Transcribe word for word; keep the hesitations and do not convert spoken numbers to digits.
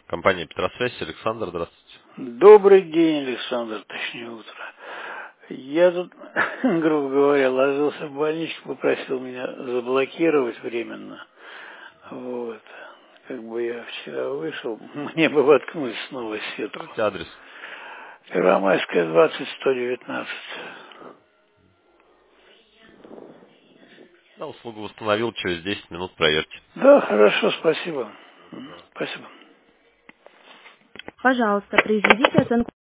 Компания Петросвязь, Александр, здравствуйте. Добрый день, Александр, точнее утро. Я тут, грубо говоря, ложился в больничку, попросил меня заблокировать временно. Вот. Как бы я вчера вышел, мне бы воткнуть снова сетку. Скажите адрес. Первомайская, двадцать, сто девятнадцать. Да, услугу восстановил, через десять минут проверьте. Да, хорошо, спасибо. Спасибо. Пожалуйста, произведите оценку.